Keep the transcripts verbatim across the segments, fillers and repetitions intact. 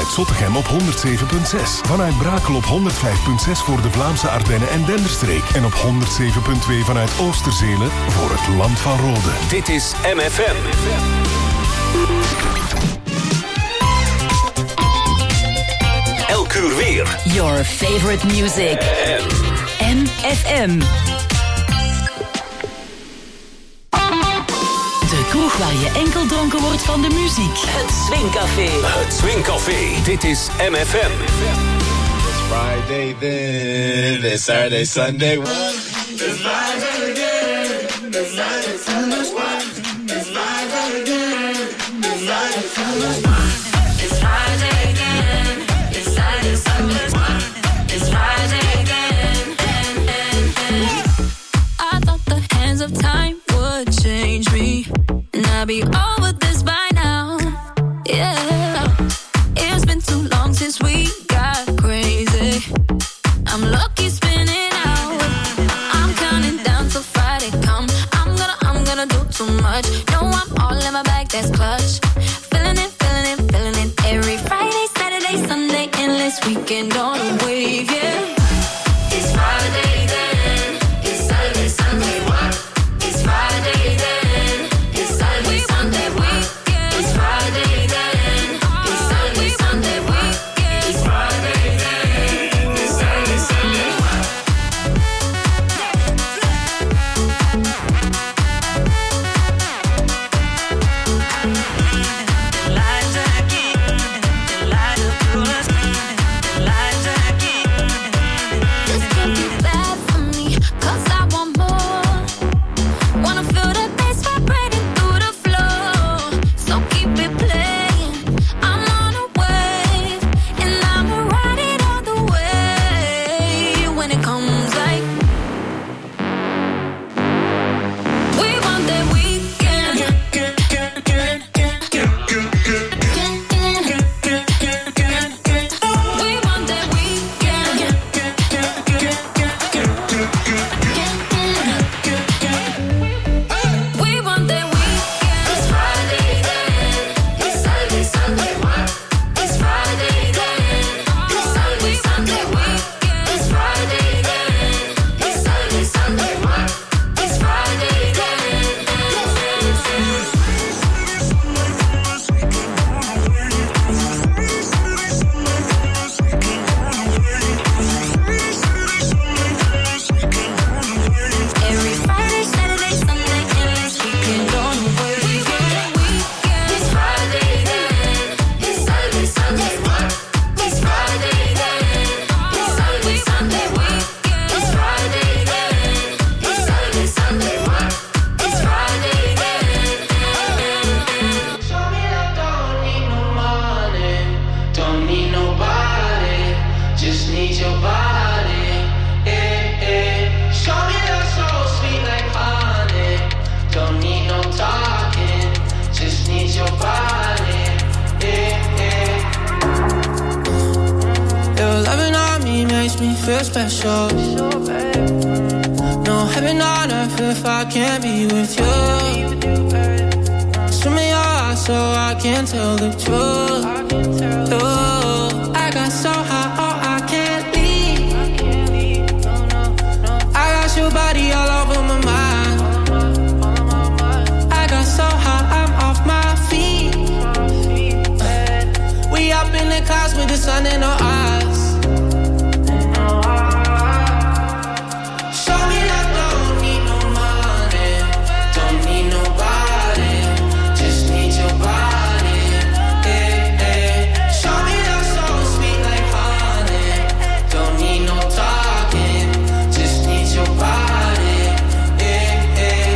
vanuit Zottegem op honderd zeven komma zes. Vanuit Brakel op honderd vijf komma zes voor de Vlaamse Ardennen en Denderstreek. En op honderd zeven komma twee vanuit Oosterzele voor het Land van Rode. Dit is M F M. Elk uur weer. Your favorite music. M F M. De kroeg waar je enkel dronken wordt van de muziek. Het Swingcafé. Het Swingcafé. Dit is M F M. It's Friday then. It's Saturday, Sunday. It's Friday again. It's Friday, Sunday. It's Friday again. It's Friday, Sunday. It's Friday again. It's Saturday, Sunday. It's Friday again. I thought the hands of time would change me, and I'll be over this by now. Yeah, it's been too long since we got crazy. I'm lucky spinning out. I'm counting down till Friday come. I'm gonna, I'm gonna do too much. No, I'm all in my bag, that's clutch. Feeling it, feeling it, feeling it. Every Friday, Saturday, Sunday, endless weekend on a wave, yeah. It's Friday then. It's Saturday, Sunday, what? It's Friday then. It's Saturday, Sunday, weekend. It's Friday then. It's Saturday, Sunday, weekend. It's Friday then. It's Saturday, Sunday, what? This can't be bad for me, 'cause I want more. Wanna feel the bass vibrating through the floor. So keep it playing. I'm on a wave, and I'ma ride it all the way. When it comes like we want that weekend. We want that weekend. We want that weekend. It's Friday then. It's Saturday, Sunday, what? It's Friday then. It's Saturday, Sunday, weekend. It's Friday then. It's Saturday, Sunday, what? It's Friday then. Every Friday, Saturday, Sunday, endless weekend on the way. It's Friday then. It's Saturday, Sunday, what? It's Friday then. It's Saturday, Sunday, weekend. It's Friday then. It's Saturday, Sunday, what? It's Friday then. Show me that don't need no money, don't need nobody, just need your body. Eh, eh. Show me that soul sweet like honey, don't need no talking, just need your body. Eh, eh. Your loving on me makes me feel special. No heaven on earth if I can't be with you. Show me your eyes so I can tell the truth. Ooh, I got so high, oh, I can't leave. I got your body all over my mind. I got so high, I'm off my feet. We up in the clouds with the sun in our eyes. Show me that don't need no money, don't need nobody, just need your body. Eh, eh. Show me that soul sweet like honey, don't need no talking, just need your body. Eh, eh.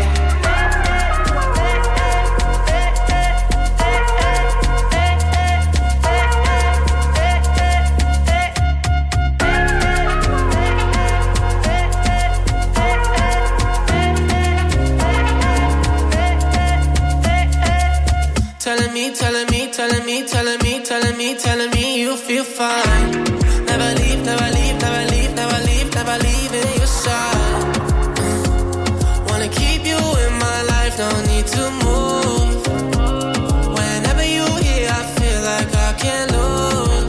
Telling me, telling me, telling me, telling me, telling me, telling me you feel fine. Never leave, never leave, never leave, never leave, never leave in your side. Wanna keep you in my life, don't need to move. Whenever you here, I feel like I can't lose.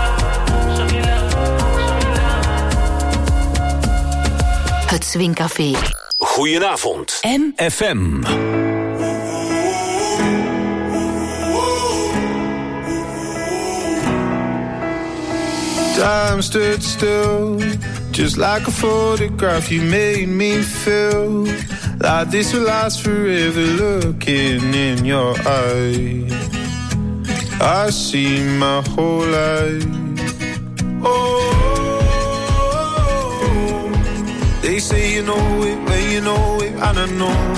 Het Swingcafé. Goedenavond. M F M. Time stood still, just like a photograph. You made me feel like this will last forever. Looking in your eyes, I see my whole life. Oh, they say you know it when you know it, and I know.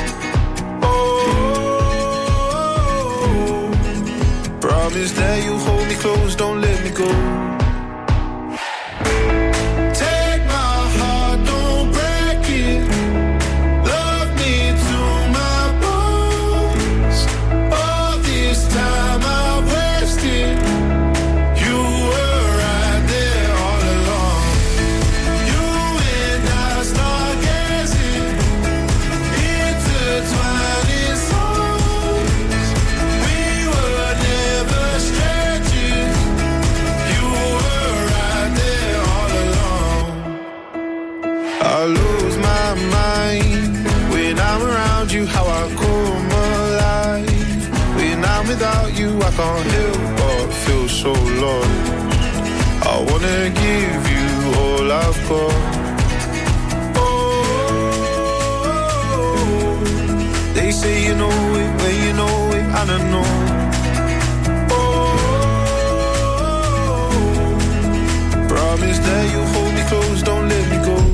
Oh, promise that you hold me close, don't let me go. Without you, I can't help but feel so lost. I wanna give you all I've got. Oh, they say you know it when you know it, and I know. Oh, promise that you'll hold me close, don't let me go.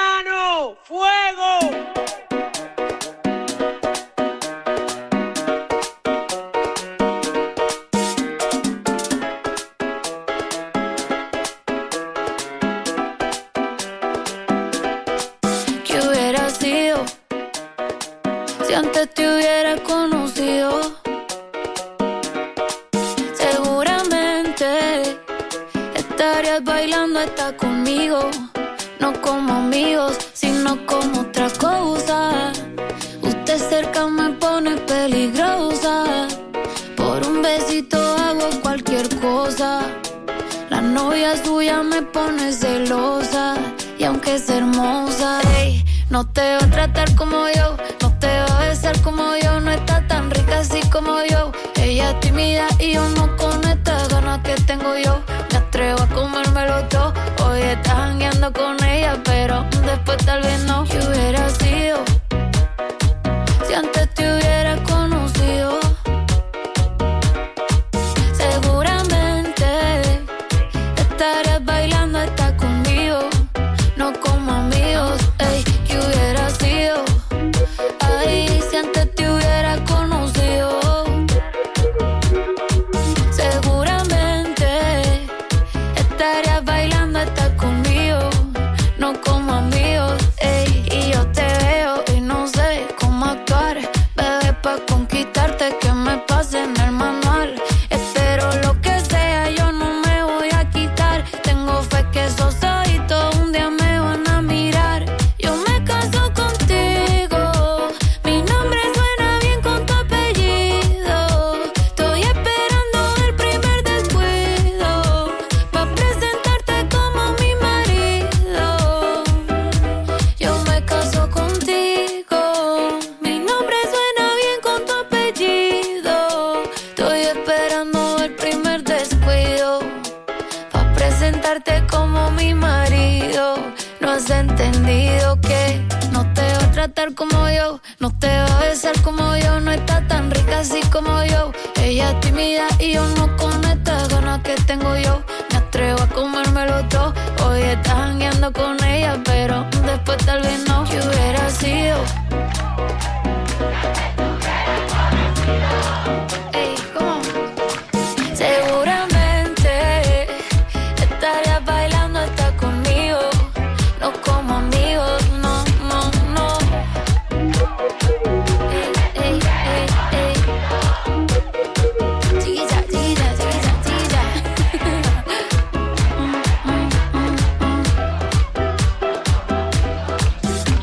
mano, fuego. ¿Qué hubiera sido si antes te hubiera conocido? Seguramente estarías bailando hasta conmigo, no como amigos, sino como otra cosa. Usted cerca me pone peligrosa, por un besito hago cualquier cosa. La novia suya me pone celosa, y aunque es hermosa, ey, no te va a tratar como yo, no te va a besar como yo, no está tan rica así como yo. Ella es tímida y yo no, con estas ganas que tengo yo me atrevo a comérmelo todo. Hoy estás jangueando con ella, pero después tal vez no. ¿Qué hubiera sido si antes te hubiera conocido? Seguramente estarías bailando hasta conmigo, no como amigos. Ey, ¿qué hubiera sido? Ay, si antes te hubiera conocido. Seguramente estarías bailando hasta conmigo, no como amigos. Ey, y yo te veo y no sé cómo actuar, bebé, pa' conquistarte que me pase en el manual. Espero lo que sea, yo no me voy a quitar. Tengo fe que esos ojitos un día me van a mirar. Yo me caso contigo, mi nombre suena bien con tu apellido. Estoy esperando el primer descuido pa' presentarte como mi marido. Yo me caso contigo, mi nombre suena bien con tu apellido. Estoy esperando el primer descuido pa' presentarte como mi marido. No has entendido que no te va a tratar como yo, no te va a besar como yo, no está tan rica así como yo. Ella es tímida y yo no, con estas ganas que tengo yo me atrevo a comérmelo todo. Hoy estás jangueando con ella, pero después tal vez no. ¿Qué hubiera sido? Ey, ¿cómo? Seguramente estarías bailando hasta conmigo, no como amigos, no, no, no. Ey, ey, ey, ey. Chiquilla, chiquilla, chiquilla, chiquilla. Mm, mm, mm, mm.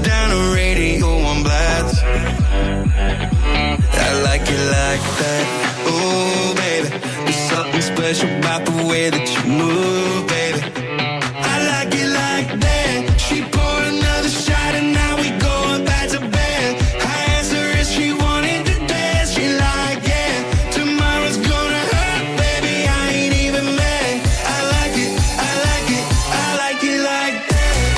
down the radio on blast. I like it like that. Oh, baby, there's something special about the way that you move, baby. I like it like that. She poured another shot and now we going back to bed. I asked her if she wanted to dance. She like, yeah, tomorrow's gonna hurt, baby, I ain't even mad. I like it, I like it, I like it like that.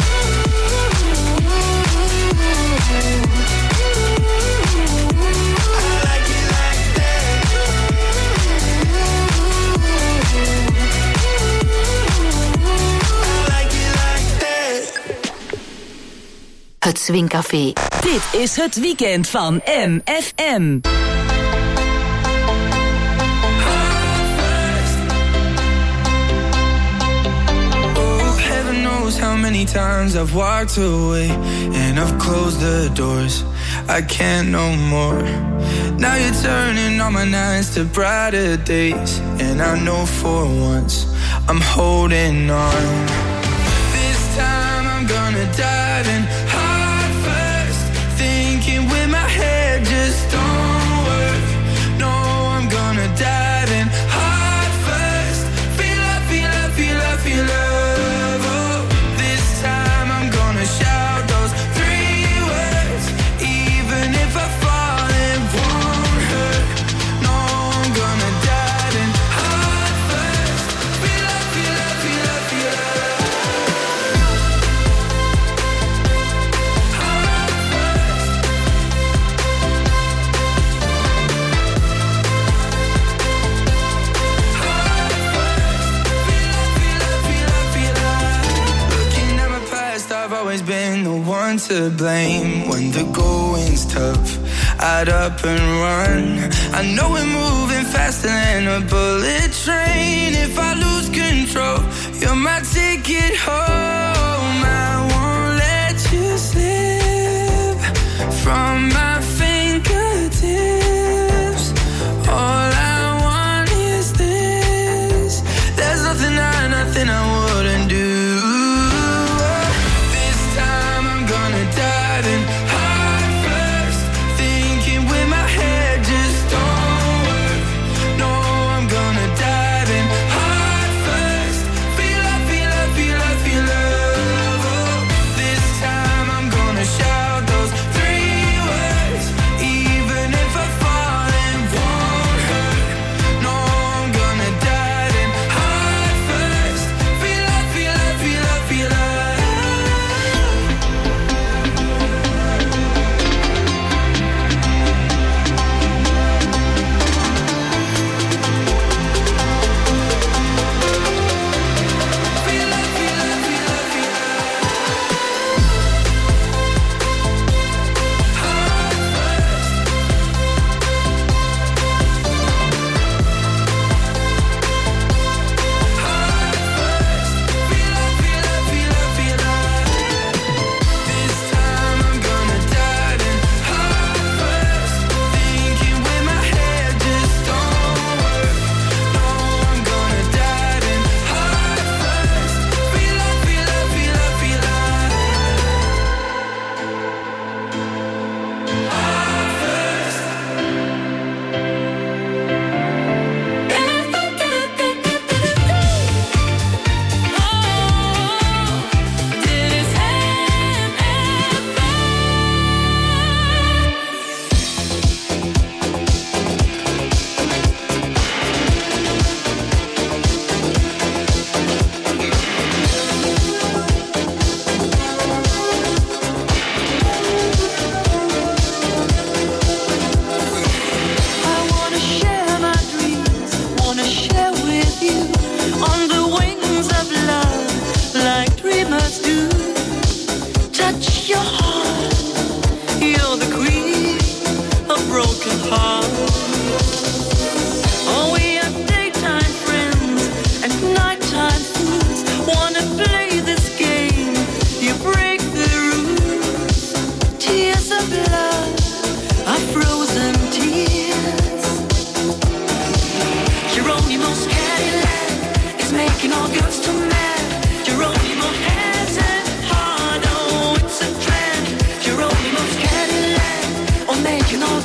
Het Swingcafé. Dit is het weekend van M F M. Oh, heaven knows how many times I've walked away and I've closed the doors. I can't no more. Now you're turning all my nights to brighter days, and I know for once I'm holding on. This time I'm gonna dive in heart first, thinking with my head just don't work. No, I'm gonna dive in heart first. Feel love, feel love, feel love, feel love. Oh, this time I'm gonna shout those three words, even if I fall it won't hurt. No, I'm gonna dive in heart first. Feel love, feel love, feel love, feel love. I've always been the one to blame. When the going's tough, I'd up and run. I know we're moving faster than a bullet train. If I lose control, you're my ticket home. I won't let you slip from my fingertips. All I want is this. There's nothing I, nothing I wouldn't do.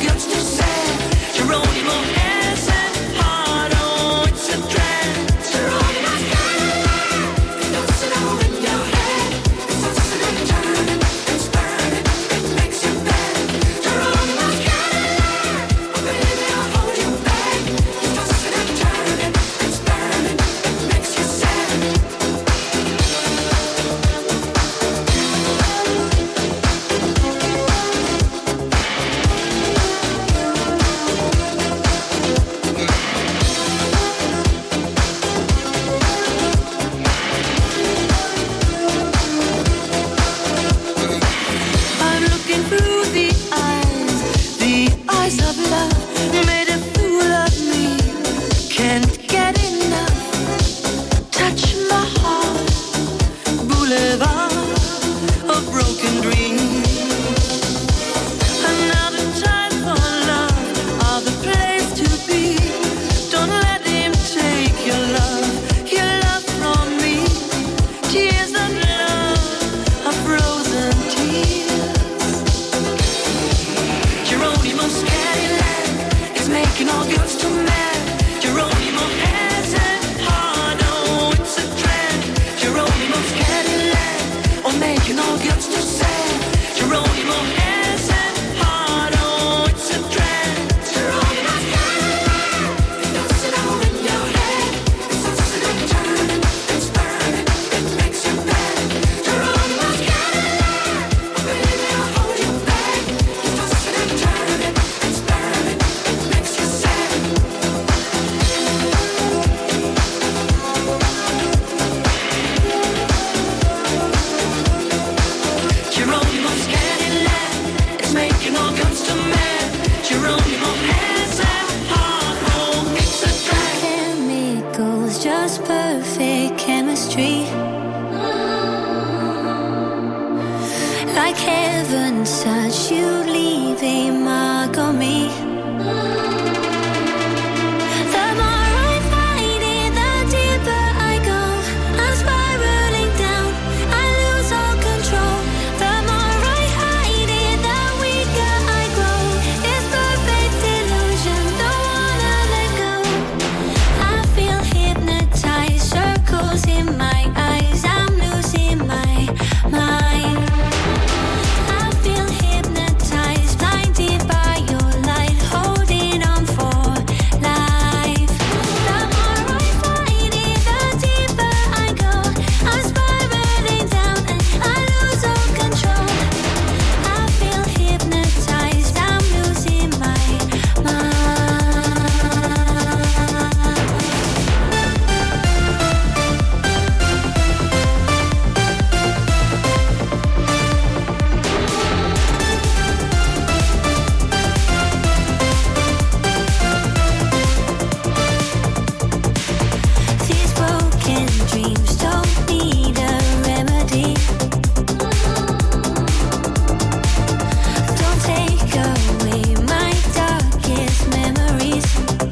guts to say. Geronimo has a heart, oh, it's a drag. Geronimo's got a laugh, it don't sit all in your head. It's tossing and turning, it's burning, it makes you bad. Geronimo's got a laugh, oh baby, I'll hold you back. It's tossing and turning, it's burning, it makes you sad. I'm looking through the eyes, the eyes of love. Made a fool of me, can't get enough. Touch my heart, boulevard of broken dreams. Another time for love, of the place to be. Don't let him take your love, your love from me. Tears of love, of frozen tears. Geronimo's Cadillac is making all girls too mad. Geronimo has a heart, oh, it's a drag. Geronimo's Cadillac, oh, making all girls too sad. Geronimo has a heart, oh, it's a drag. Geronimo's Cadillac, it don't sit all in your head. It's tossing and turning, it's burning, it makes you bad. Geronimo's Cadillac, oh baby, I'll hold you back. It's tossing and turning, it's burning, it makes you sad. Geronimo's Cadillac is making all guns to mad. Geronimo has a heart, oh, it's a drag. Chemicals, just perfect chemistry. Like heaven's touch, you leave a mark on me. The more I fight it, the deeper I go. I'm spiraling down, I lose all control. The more I hide it, the weaker I grow. It's perfect illusion, don't wanna let go. I feel hypnotized, circles in my eyes. I'm losing my mind. I feel hypnotized, blinded by your light, holding on for life. The more I fight it, the deeper I go. I'm spiraling down and I lose all control. I feel hypnotized, I'm losing my mind. These broken dreams don't need a remedy. Don't take away my darkest memories.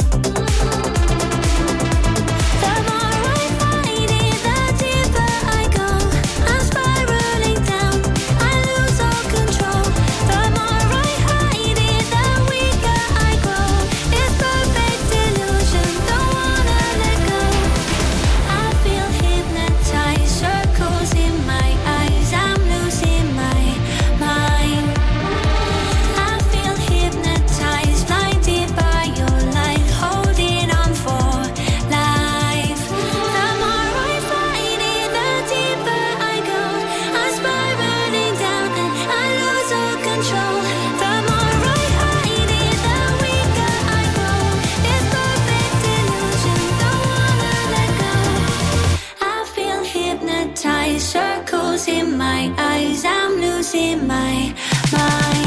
The more I fight it, the deeper I go. I'm spiraling down, I lose all control. The more I hide it, the weaker I grow. It's perfect illusion, don't wanna let go. I feel hypnotized, circles in my eyes. I'm losing my mind. I feel hypnotized, blinded by your light, holding on for life. The more I fight it, the deeper I go. I'm spiraling down and I lose all control. The more I hide it, the weaker I grow. It's perfect illusion, don't wanna let go. I feel hypnotized, circles in my eyes. I'm losing my mind.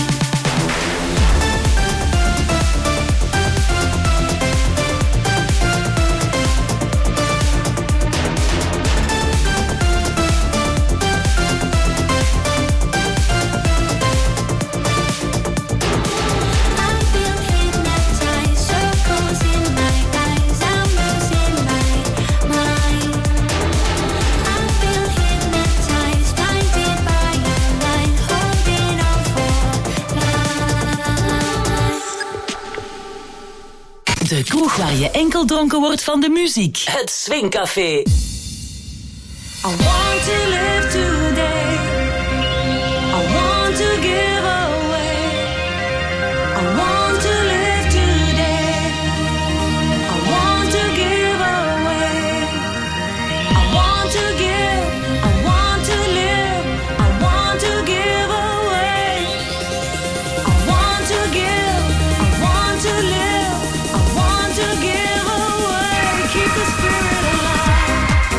De kroeg waar je enkel dronken wordt van de muziek. Het Swingcafé. I want to live today. I want to give away. I want to live today. I want to give away. I want to give. I want to live. I want to give away. I want to give. I want to live. I want to give away. Keep the spirit alive.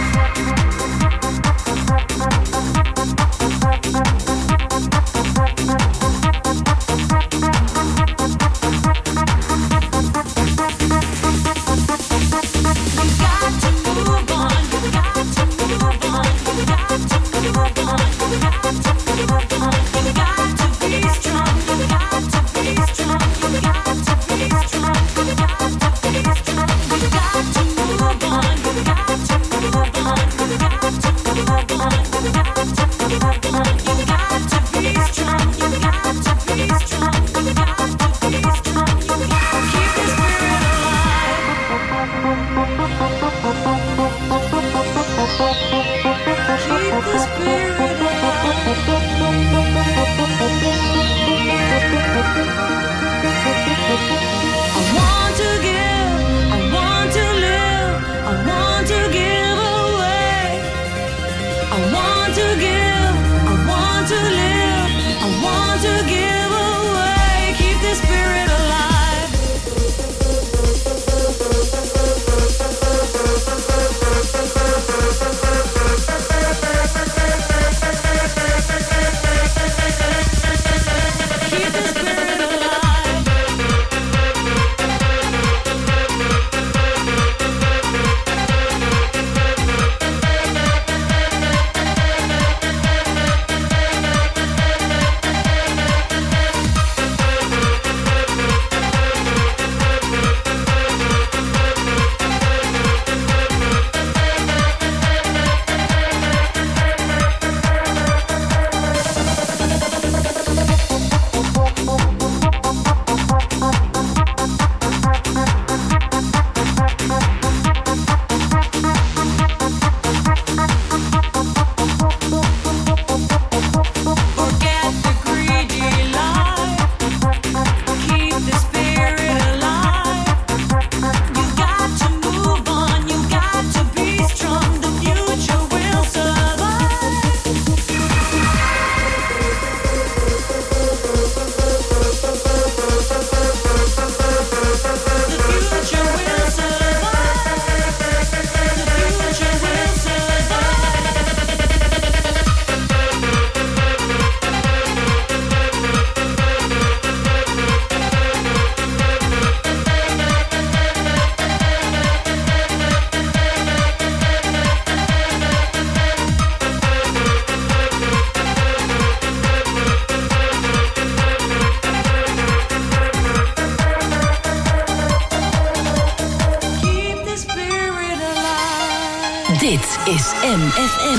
Dit is M F M.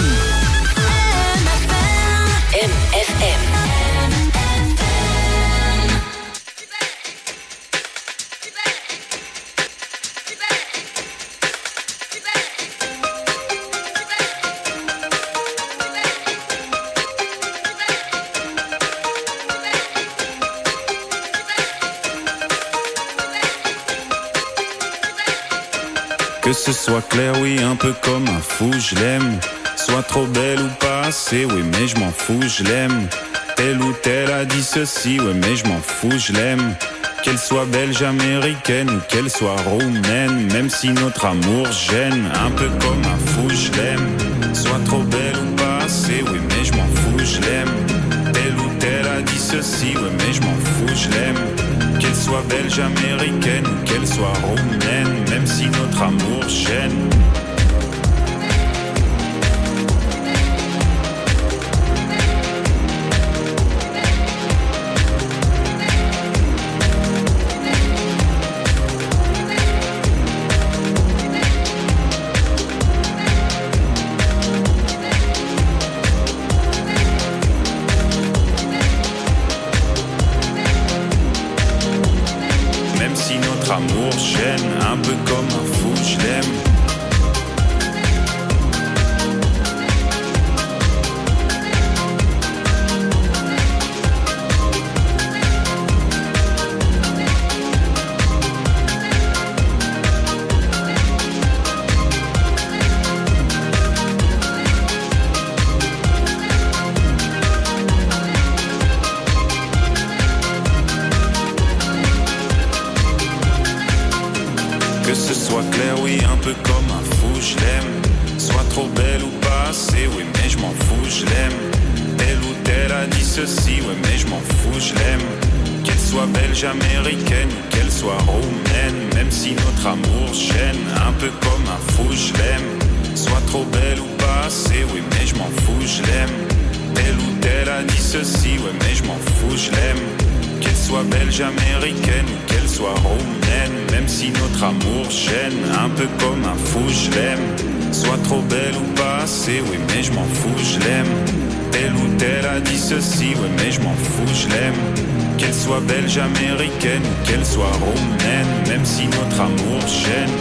M F M. Que ce soit clair, oui, un peu comme un fou, je l'aime. Soit trop belle ou pas assez, oui, mais je m'en fous, je l'aime. Telle ou telle a dit ceci, oui, mais je m'en fous, je l'aime. Qu'elle soit belge, américaine ou qu'elle soit roumaine, même si notre amour gêne, un peu comme un fou, je l'aime. Soit trop belle ou pas assez, oui, mais je m'en fous, je l'aime. Telle ou telle a dit ceci, oui, mais je m'en fous, je l'aime. Qu'elle soit belge, américaine ou qu'elle soit roumaine, même si notre amour gêne. amour gêne, un peu comme un fou, je l'aime. Que ce soit clair, oui, un peu comme un fou, je l'aime. Soit trop belle ou pas assez, oui, mais je m'en fous, je l'aime. Telle ou telle a dit ceci, ouais, mais je m'en fous, je l'aime. Qu'elle soit belge, américaine ou qu'elle soit roumaine, même si notre amour gêne, un peu comme un fou, je l'aime. Soit trop belle ou pas assez, oui, mais je m'en fous, je l'aime. Telle ou telle a dit ceci, ouais, mais je m'en fous, je l'aime. Qu'elle soit belge, américaine ou qu'elle soit roumaine, même si notre amour gêne, un peu comme un fou, je l'aime. Soit trop belle ou pas assez, oui, mais je m'en fous, je l'aime. Telle ou telle a dit ceci, oui, mais je m'en fous, je l'aime. Qu'elle soit belge, américaine ou qu'elle soit roumaine, même si notre amour gêne.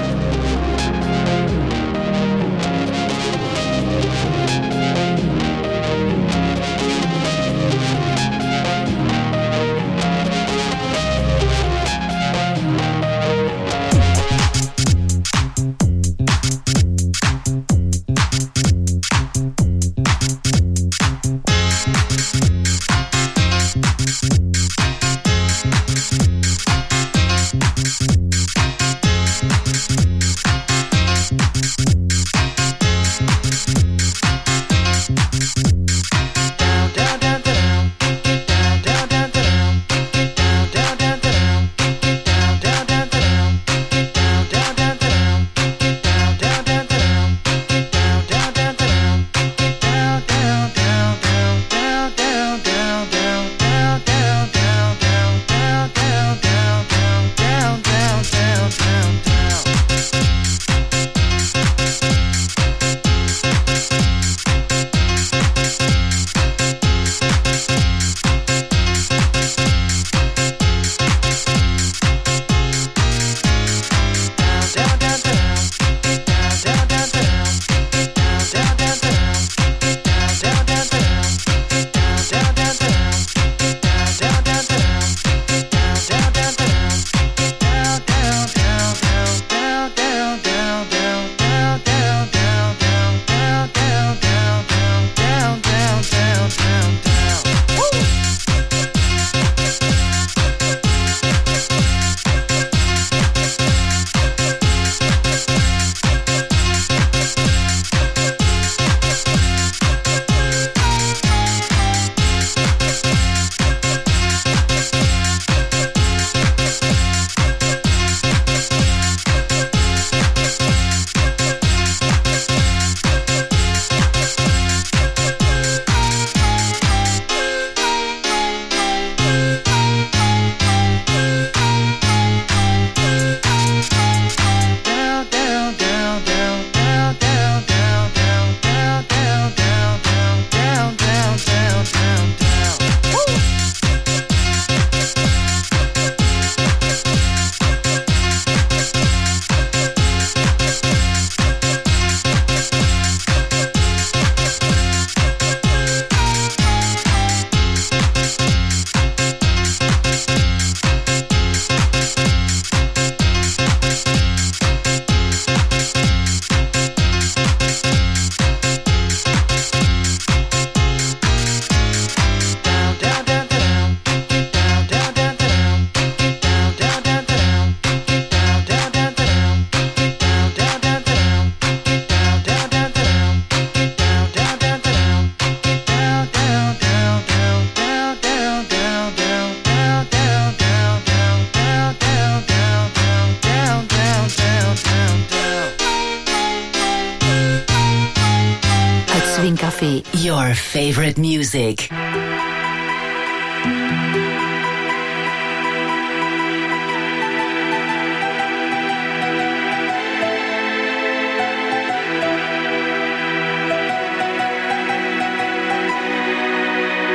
Café, your favorite music.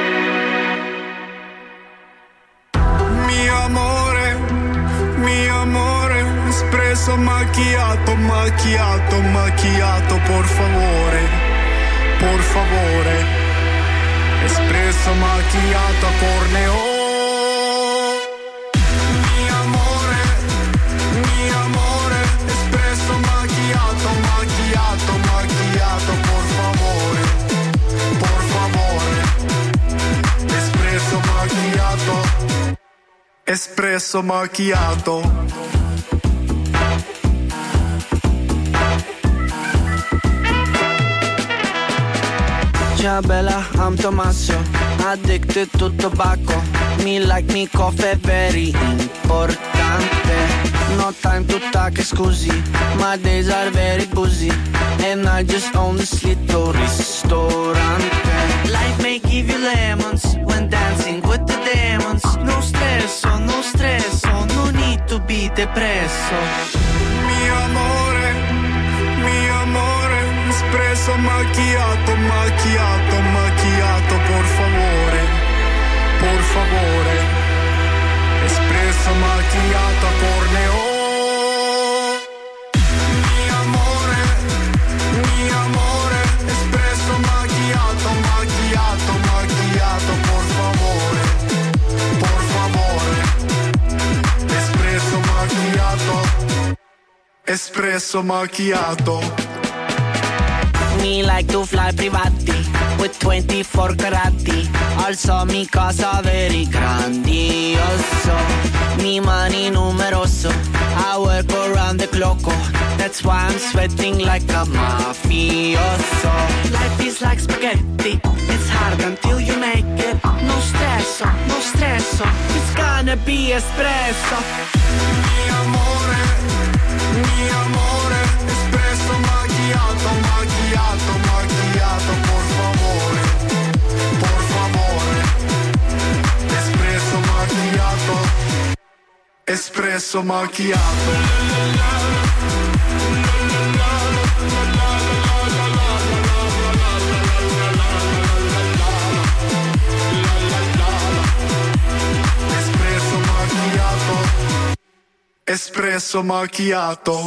Mi amore, mio espresso macchiato, macchiato, macchiato, por favore, por favore. Espresso macchiato a corneo. Mi amore, mi amore. Espresso macchiato, macchiato, macchiato, por favore, por favore. Espresso macchiato, espresso macchiato. Ciao bella, I'm Tommaso, addicted to tobacco. Me like me coffee, very importante. No time to talk, scusi, my days are very busy. And I just own this little ristorante. Life may give you lemons when dancing with the demons. No stress, oh, no stress, oh, no need to be depresso. Mi amore, mi amore. Espresso macchiato, macchiato, macchiato, por favore, por favore. Espresso macchiato a corneo. Mi amore, mi amore. Espresso macchiato, macchiato, macchiato, por favore, por favore. Espresso macchiato, espresso macchiato. Me like to fly privati with twenty-four carati. Also mi casa very grandioso. Mi money numeroso. I work around the clock. That's why I'm sweating like a mafioso. Life is like spaghetti. It's hard until you make it. No stresso, no stresso. It's gonna be espresso. Mi amore, mi amore. Espresso macchiato, macchiato, macchiato, por favore, por favore. Espresso macchiato, espresso macchiato. Espresso macchiato, espresso macchiato.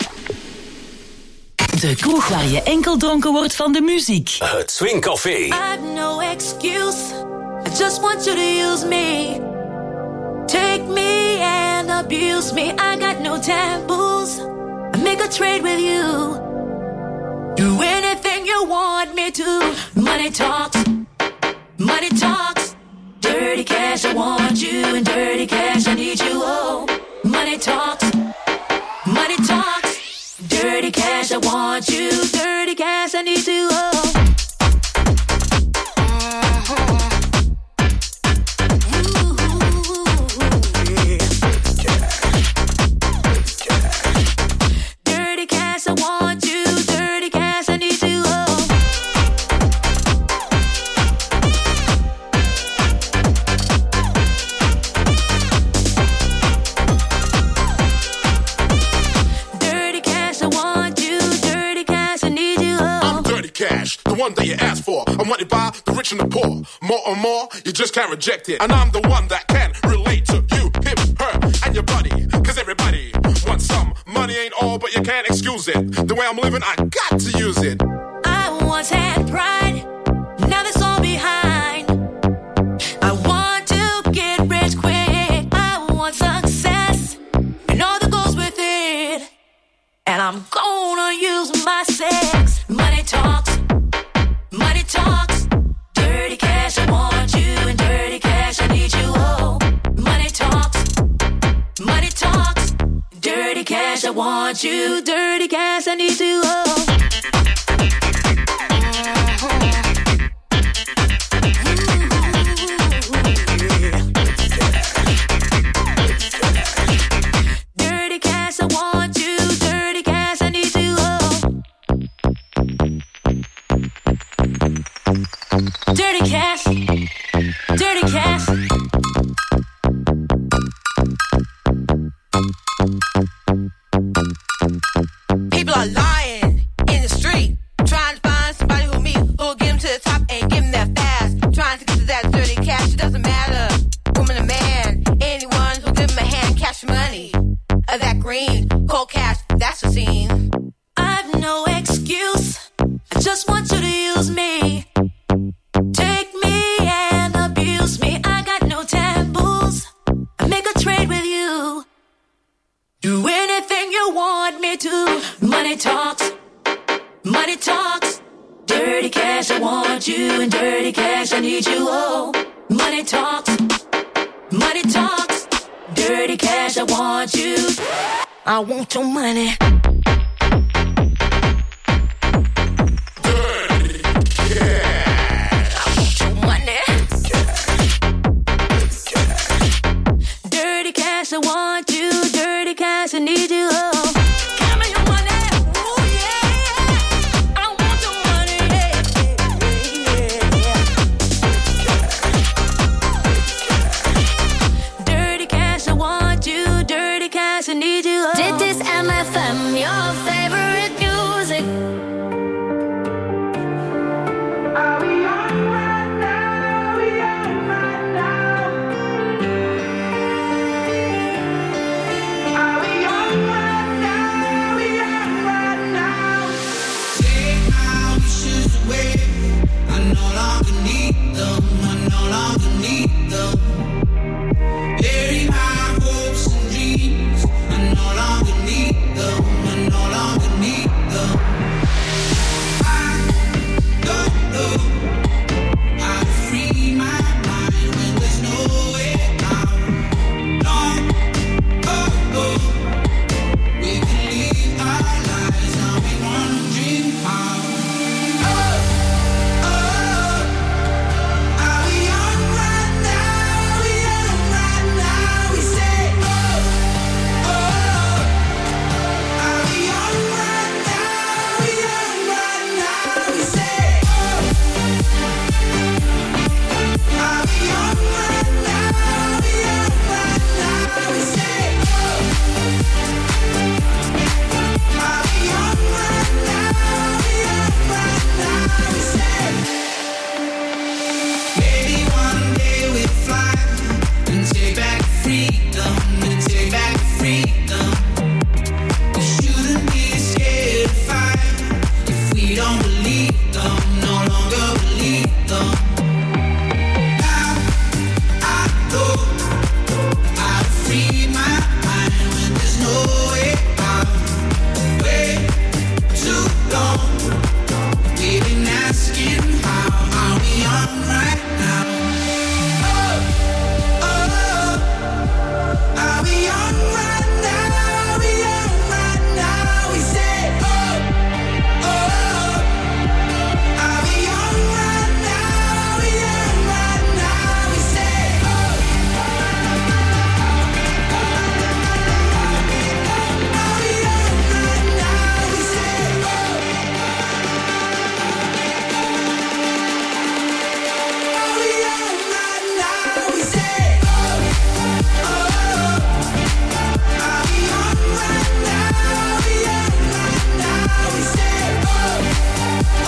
De kroeg waar je enkel dronken wordt van de muziek. Het Swing Café. I've no excuse. I just want you to use me. Take me and abuse me. I got no taboos. I make a trade with you. Do anything you want me to. Money talks. Money talks. Dirty cash, I want you. And dirty cash, I need you. Oh, money talks. Money talks. Dirty cash, I want you. Dirty cash, I need you. Oh. Dirty cash, I want you. Dirty cash, I need you. Oh. Cash, the one that you asked for. I'm wanted by the rich and the poor. More and more, you just can't reject it. And I'm the one that can relate to you, him, her, and your buddy. Cause everybody wants some. Money ain't all, but you can't excuse it. The way I'm living, I got to use it. I once had pride, now that's all behind. I want to get rich quick. I want success, and all that goes with it. And I'm gonna use my sex. Money talks. Money talks, dirty cash, I want you, and dirty cash, I need you, oh. Money talks, money talks, dirty cash, I want you, dirty cash, I need you, oh. Dirty cash, I want you, dirty cash, I need you, oh. Dirty cash, dirty cash. People are lying in the street. Money talks, money talks. Dirty cash, I want you, and dirty cash, I need you. Oh, money talks, money talks. Dirty cash, I want you. I want your money. I want you, dirty cash, I need you, oh. Give me your money, ooh, yeah. I want your money, yeah, yeah, yeah. Dirty cash, I want you, dirty cash, I need you, oh. Dit is M F M, your favorite music. Are we on right now? Are we on right now? Are we on right now? Are we on right now? Take my wishes away. I no longer need them. I no longer need them. Bury my hopes and dreams. I no longer need them. I no longer need them. I don't know how to free my mind when there's no way out. Long ago, we can live our lives. Now we wanna dream how. Oh, oh, are we on right now? Are we on right now? We say, oh, oh, are we on right now? Are we on right now? We say, oh, are we on right now? Are we on right now? We say, oh, are we on right now? Are we on right now? We say, maybe one day we'll fly and take back freedom, and take back freedom. We shouldn't be scared to fight if we don't believe them, no longer believe them. Now I know how to free my mind when there's no way out. Way too long, we've been asking how. Are we on right now? Oh, oh, are we on right now? Are we on right now? We say, oh, oh, are we on right now? Are we on right now? We say, oh, are we on right now? We say, oh, are we on right now? We say, oh, oh, are we on right now? Are we on right now? We say, oh, oh,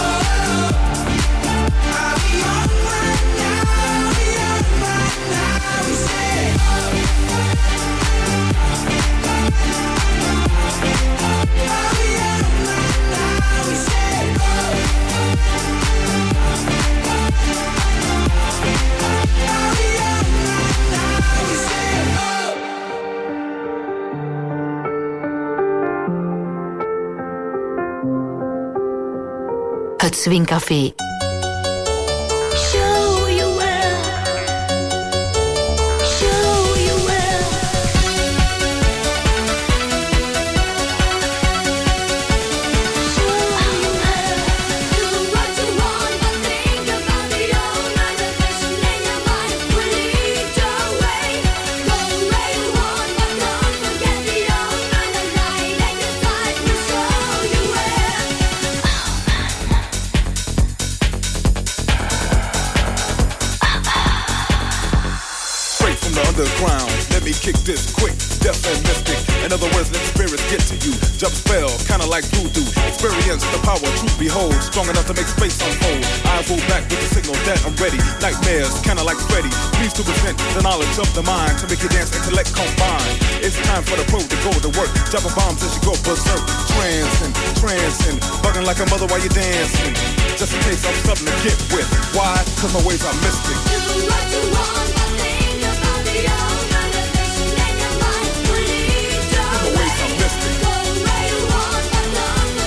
are we on right now? Are we on right now? We say, oh, are we on right now? We say, Het Swingcafé. Show you well. Show you well. Show you well. Do what you want, but think about the old night. The passion in your mind will lead your way. Go where you want, but don't forget the old night. The light and the side will show you well. Straight from the underground, let me kick this quick, deaf and mystic. In other words, let spirits get to you. Jump spell, kinda like voodoo. Experience the power, truth behold. Strong enough to make space unfold. Eyes roll back with the signal that I'm ready. Nightmares, kinda like Freddy. Please to present the knowledge of the mind to make your dance intellect combine. It's time for the pro to go to work. Dropping bombs as you go berserk. Trancing, trancing, bugging like a mother while you're dancing. Just in case I'm something to get with. Why? Cause my ways are mystic. Do what you want, but think about the old night. The passion in your mind will lead your way. Go where you want, but don't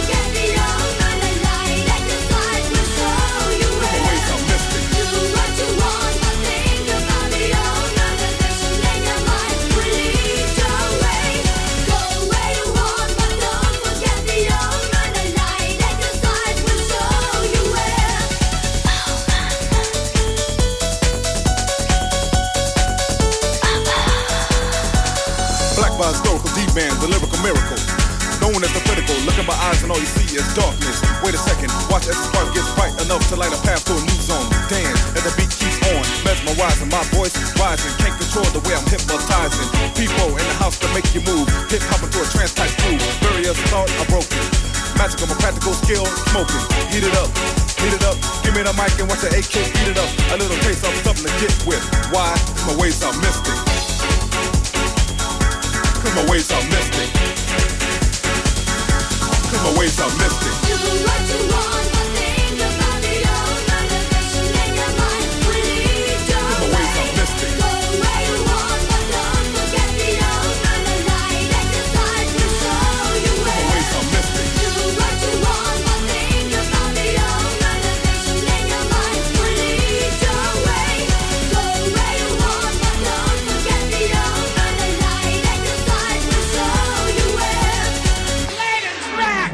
by historical D-man, the lyrical miracle. Known as the critical, look in my eyes and all you see is darkness. Wait a second, watch as the spark gets bright enough to light a path to a new zone. Dance as the beat keeps on, mesmerizing, my voice rising. Can't control the way I'm hypnotizing. People in the house to make you move, hip hop into a trance type groove. Barriers thought are broken. Magic of my practical skill, smoking. Heat it up, heat it up. Give me the mic and watch the A K beat it up. A little taste of something to get with. Why? My ways are mystic. Cause my ways are mystic. Cause my ways are mystic. Do what you want, but think about the old motivation in your mind will lead you away. Go where you want, but don't forget the old man, the light at your side will show you where. Do what you want, but think about the old motivation in your mind will lead you away. Go where you want, but don't forget the old man, the light at your side will show you where. Ladies, rock!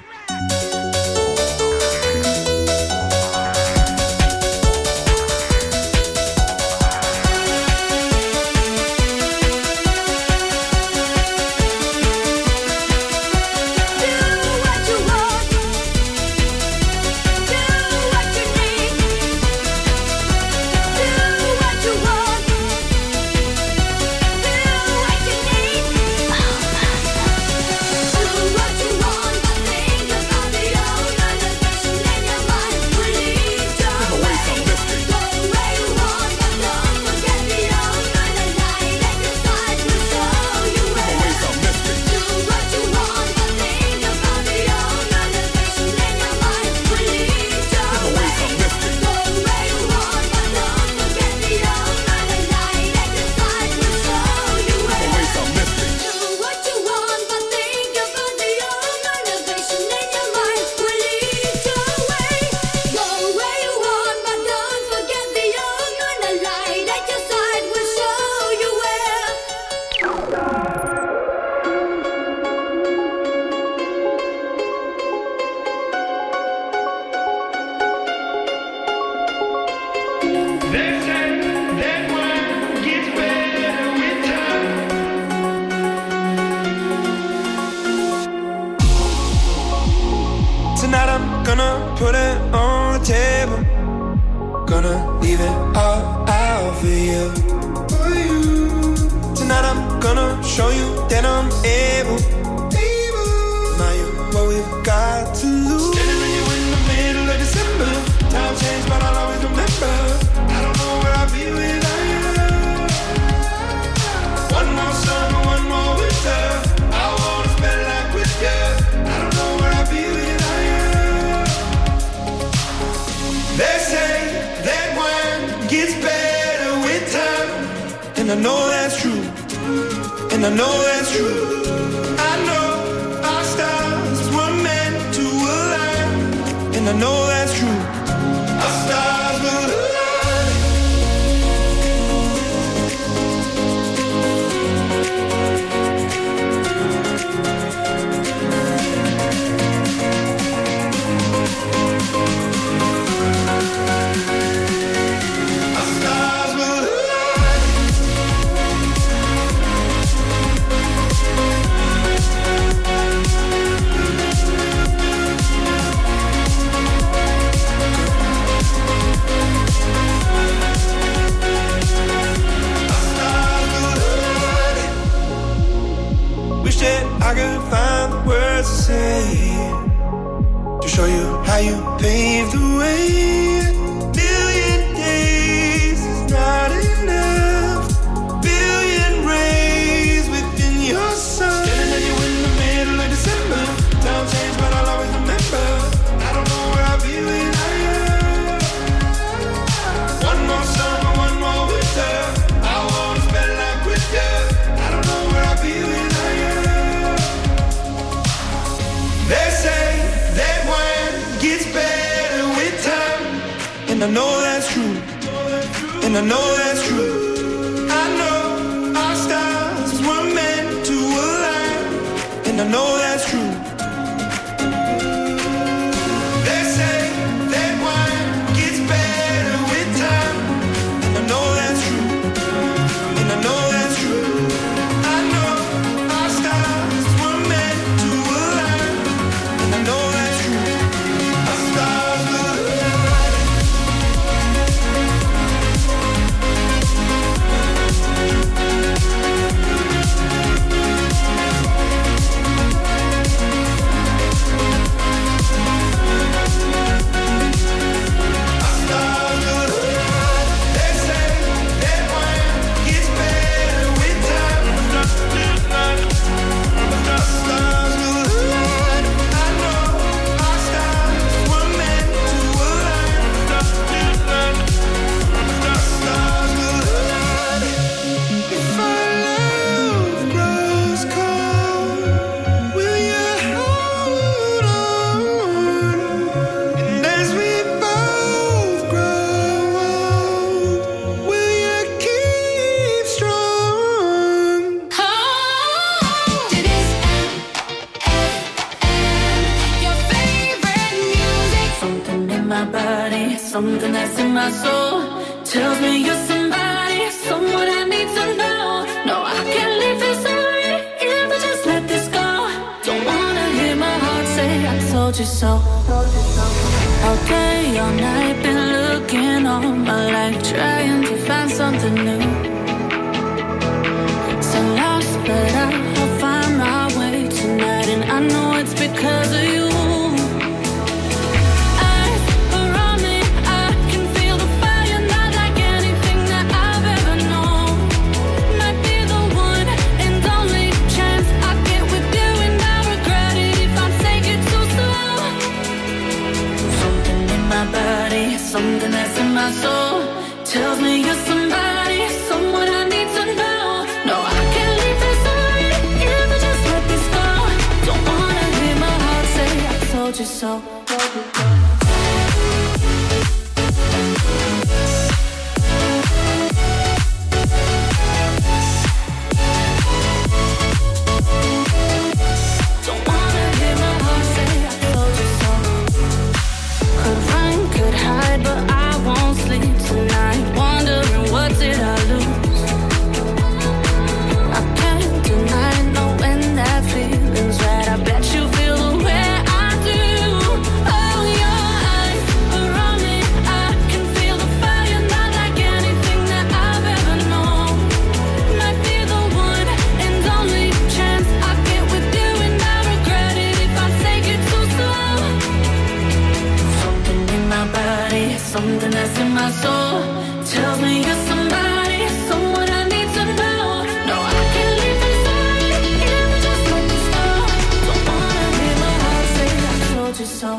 Tonight I'm gonna put it on the table. Gonna leave it all out for you. For you. Tonight I'm gonna show you that I'm able. Able. Now you what we've got to lose. Standing with you in the middle of December. Time changed, but I'll always remember. I don't know where I'll be without you. One more summer, one more winter. I wanna spend life with you. I don't know where I'll be without you. They say that one gets better with time, and I know that's true, and I know that's true. I know our stars were meant to align, and I know that's true. Our stars will align. I could find the words to say to show you how you paved the way. Million days is not enough. Billion rays within your sun. Standing with you in the middle of December. Time changed, but I'll always remember. I don't know where I'll be without you. One more summer, one more winter. I wanna spend life with you. I don't know where I'll be without you. They say that wine gets better with time, and I know that's true, and I know that's true. I know our stars were meant to align, and I know that's true. They say that wine gets better with time, and I know that's true, and I know that's true. I know that's in my soul tells me you're somebody, someone I need to know. No, I can't leave this already if I just let this go. Don't wanna hear my heart say I told you so. All day, all night, been looking all my life, trying to find something new. So lost, but I'll find my way tonight, and I know it's because of you. Something that's in my soul tells me you're somebody, someone I need to know. No, I can't leave this already if I just let this go. Don't wanna hear my heart say I told you so. Don't wanna hear my heart say I told you so. Could run, could hide, but I won't sleep tonight, wondering what did I lose. I can't deny knowing that feeling's right. I bet you feel the way I do. Oh, your eyes are on me, I can feel the fire, not like anything that I've ever known. Might be the one and only chance I get with you, and I regret it if I take it too slow. Something in my body, something that's in my soul tells me you're somebody, someone I need to know. No, I can't leave this already if I just let this go. Don't wanna hear my heart say I told you so.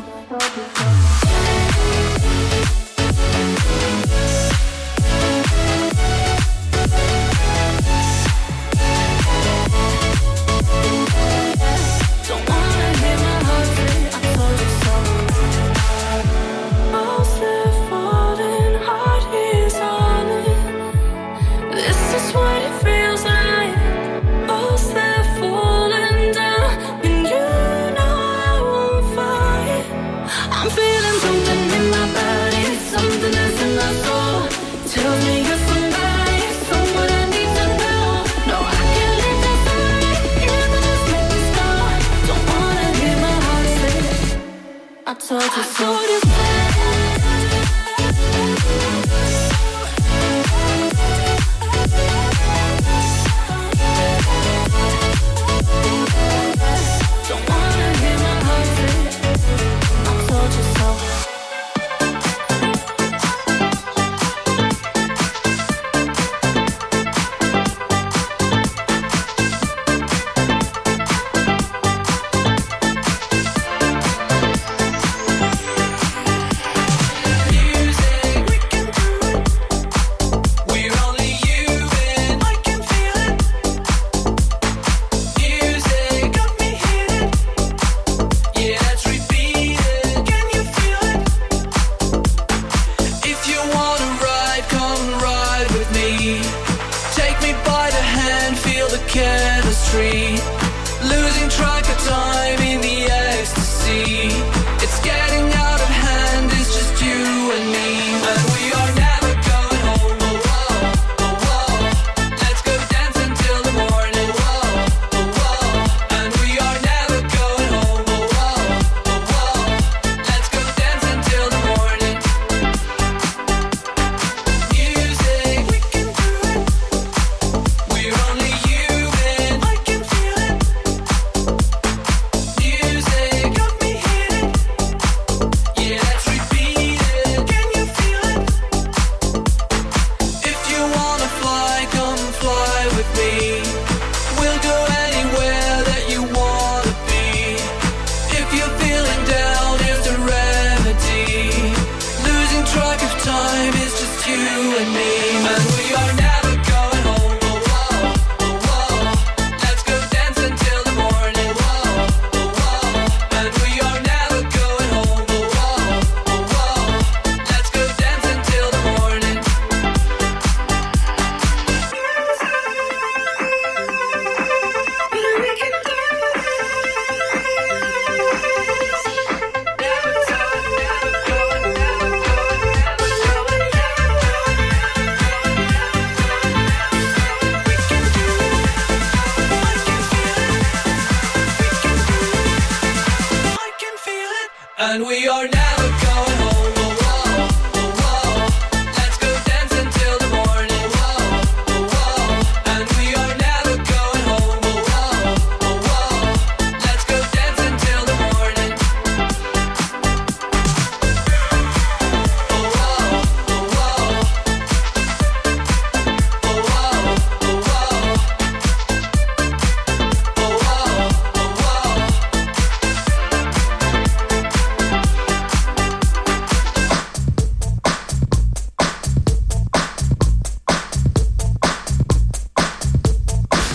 Don't wanna hear my heart say I told you so. Mostly falling, heart is on it. This is what it feels like. Mostly falling down, and you know I won't fight. I'm feeling something in my body, something that's in my soul tells me you're somebody, someone I need to know. No, I can't leave this already if I just let this go. Don't wanna hear my heart say I told you so. Don't wanna hear my heart say I told you so. Chemistry, losing track of time in the ecstasy. It's getting out of hand, it's just you and me. And we are never going home, oh, oh, oh, oh. Let's go dance until the morning, oh, oh, oh. And we are never going home, oh, oh, oh, oh. Let's go dance until the morning. Music, we can do it. We're only human. I can feel it. Music got me hitting. Yeah, let's repeat it. Can you feel it? If you wanna fly, come fly with me.